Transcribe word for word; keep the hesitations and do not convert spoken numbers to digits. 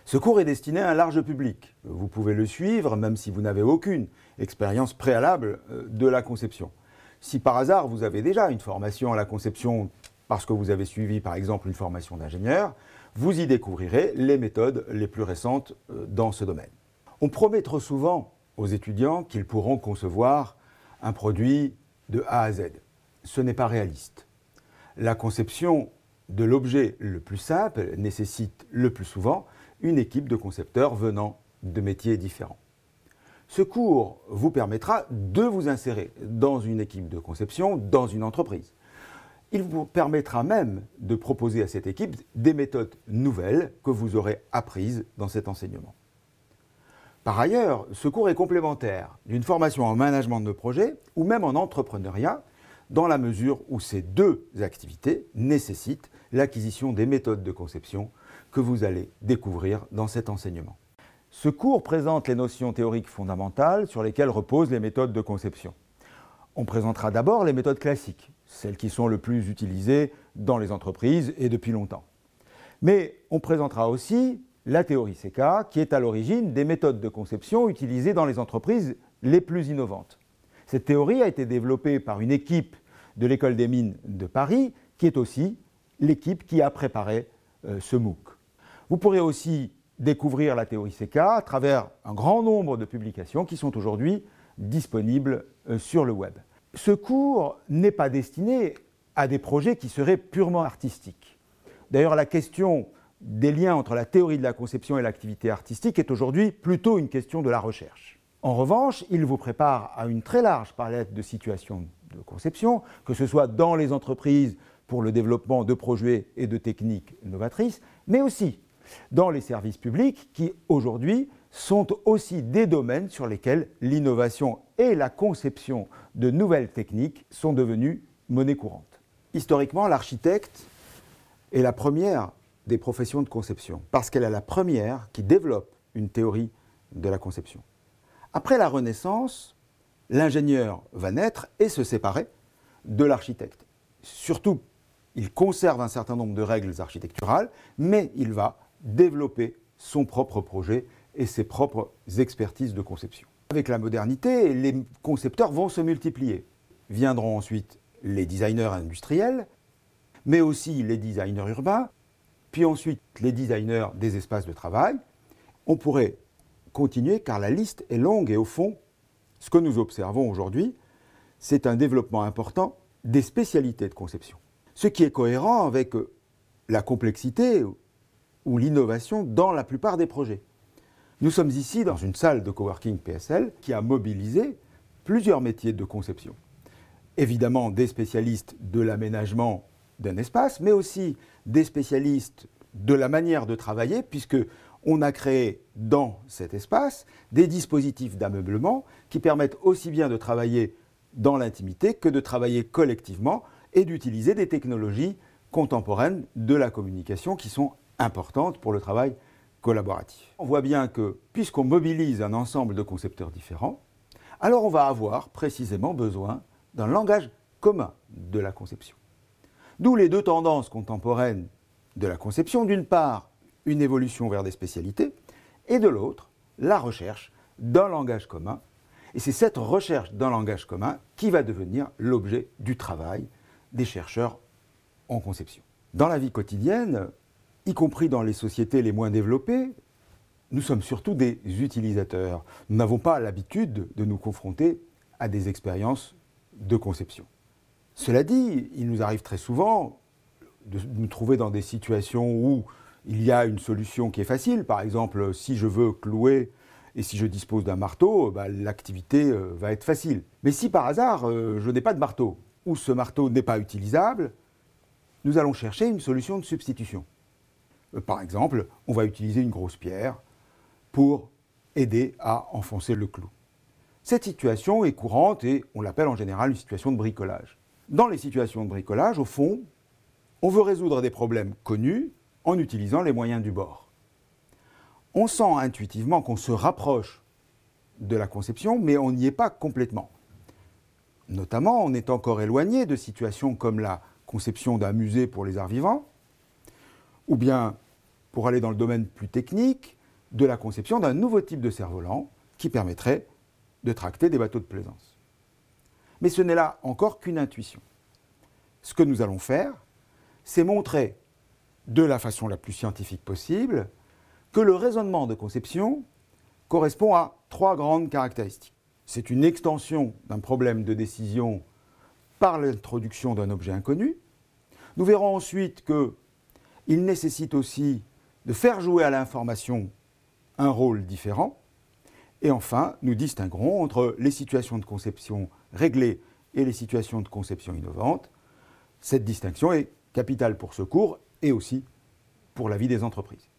Ce cours est destiné à un large public. Vous pouvez le suivre même si vous n'avez aucune expérience préalable de la conception. Si par hasard vous avez déjà une formation à la conception parce que vous avez suivi par exemple une formation d'ingénieur, vous y découvrirez les méthodes les plus récentes dans ce domaine. On promet trop souvent aux étudiants qu'ils pourront concevoir un produit de A à Z. Ce n'est pas réaliste. La conception de l'objet le plus simple nécessite le plus souvent une équipe de concepteurs venant de métiers différents. Ce cours vous permettra de vous insérer dans une équipe de conception, dans une entreprise. Il vous permettra même de proposer à cette équipe des méthodes nouvelles que vous aurez apprises dans cet enseignement. Par ailleurs, ce cours est complémentaire d'une formation en management de projet ou même en entrepreneuriat, dans la mesure où ces deux activités nécessitent l'acquisition des méthodes de conception que vous allez découvrir dans cet enseignement. Ce cours présente les notions théoriques fondamentales sur lesquelles reposent les méthodes de conception. On présentera d'abord les méthodes classiques, celles qui sont le plus utilisées dans les entreprises et depuis longtemps. Mais on présentera aussi la théorie C K, qui est à l'origine des méthodes de conception utilisées dans les entreprises les plus innovantes. Cette théorie a été développée par une équipe de l'École des mines de Paris, qui est aussi l'équipe qui a préparé euh, ce MOOC. Vous pourrez aussi découvrir la théorie C K à travers un grand nombre de publications qui sont aujourd'hui disponibles euh, sur le web. Ce cours n'est pas destiné à des projets qui seraient purement artistiques. D'ailleurs, la question des liens entre la théorie de la conception et l'activité artistique est aujourd'hui plutôt une question de la recherche. En revanche, il vous prépare à une très large palette de situations de conception, que ce soit dans les entreprises pour le développement de projets et de techniques novatrices, mais aussi dans les services publics qui, aujourd'hui, sont aussi des domaines sur lesquels l'innovation et la conception de nouvelles techniques sont devenues monnaie courante. Historiquement, l'architecte est la première des professions de conception, parce qu'elle est la première qui développe une théorie de la conception. Après la Renaissance, l'ingénieur va naître et se séparer de l'architecte. Surtout, il conserve un certain nombre de règles architecturales, mais il va développer son propre projet et ses propres expertises de conception. Avec la modernité, les concepteurs vont se multiplier. Viendront ensuite les designers industriels, mais aussi les designers urbains, puis ensuite les designers des espaces de travail. On pourrait continuer car la liste est longue et au fond, ce que nous observons aujourd'hui, c'est un développement important des spécialités de conception. Ce qui est cohérent avec la complexité ou l'innovation dans la plupart des projets. Nous sommes ici dans une salle de coworking P S L qui a mobilisé plusieurs métiers de conception. Évidemment des spécialistes de l'aménagement d'un espace, mais aussi des spécialistes de la manière de travailler, puisque on a créé dans cet espace des dispositifs d'ameublement qui permettent aussi bien de travailler dans l'intimité que de travailler collectivement et d'utiliser des technologies contemporaines de la communication qui sont importantes pour le travail collaboratif. On voit bien que, puisqu'on mobilise un ensemble de concepteurs différents, alors on va avoir précisément besoin d'un langage commun de la conception. D'où les deux tendances contemporaines de la conception, d'une part, une évolution vers des spécialités, et de l'autre, la recherche d'un langage commun. Et c'est cette recherche d'un langage commun qui va devenir l'objet du travail des chercheurs en conception. Dans la vie quotidienne, y compris dans les sociétés les moins développées, nous sommes surtout des utilisateurs. Nous n'avons pas l'habitude de nous confronter à des expériences de conception. Cela dit, il nous arrive très souvent de nous trouver dans des situations où il y a une solution qui est facile. Par exemple, si je veux clouer et si je dispose d'un marteau, bah, l'activité euh, va être facile. Mais si par hasard, euh, je n'ai pas de marteau, ou ce marteau n'est pas utilisable, nous allons chercher une solution de substitution. Euh, par exemple, on va utiliser une grosse pierre pour aider à enfoncer le clou. Cette situation est courante et on l'appelle en général une situation de bricolage. Dans les situations de bricolage, au fond, on veut résoudre des problèmes connus en utilisant les moyens du bord. On sent intuitivement qu'on se rapproche de la conception, mais on n'y est pas complètement. Notamment, on est encore éloigné de situations comme la conception d'un musée pour les arts vivants, ou bien, pour aller dans le domaine plus technique, de la conception d'un nouveau type de cerf-volant qui permettrait de tracter des bateaux de plaisance. Mais ce n'est là encore qu'une intuition. Ce que nous allons faire, c'est montrer de la façon la plus scientifique possible que le raisonnement de conception correspond à trois grandes caractéristiques. C'est une extension d'un problème de décision par l'introduction d'un objet inconnu. Nous verrons ensuite qu'il nécessite aussi de faire jouer à l'information un rôle différent. Et enfin, nous distinguerons entre les situations de conception réglées et les situations de conception innovante. Cette distinction est capitale pour ce cours et aussi pour la vie des entreprises.